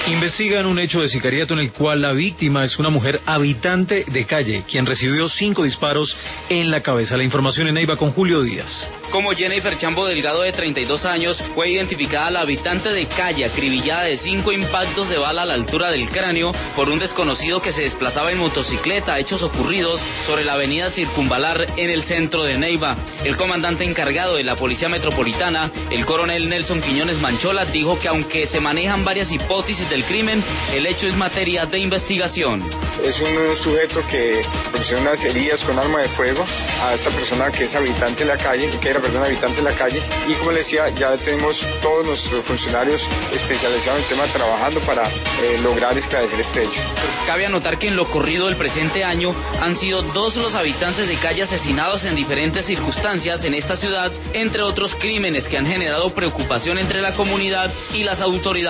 Investigan un hecho de sicariato en el cual la víctima es una mujer habitante de calle, quien recibió 5 disparos en la cabeza. La información en Neiva con Julio Díaz. Como Jennifer Chambo Delgado, de 32 años, fue identificada la habitante de calle, acribillada de 5 impactos de bala a la altura del cráneo por un desconocido que se desplazaba en motocicleta, hechos ocurridos sobre la avenida Circunvalar en el centro de Neiva. El comandante encargado de la Policía Metropolitana, el coronel Nelson Quiñones Manchola, dijo que aunque se manejan varias hipótesis del crimen, el hecho es materia de investigación. Es un sujeto que proporciona unas heridas con arma de fuego a esta persona que es habitante de la calle, y como les decía, ya tenemos todos nuestros funcionarios especializados en el tema trabajando para lograr esclarecer este hecho. Cabe anotar que en lo corrido del presente año han sido 2 los habitantes de calle asesinados en diferentes circunstancias en esta ciudad, entre otros crímenes que han generado preocupación entre la comunidad y las autoridades.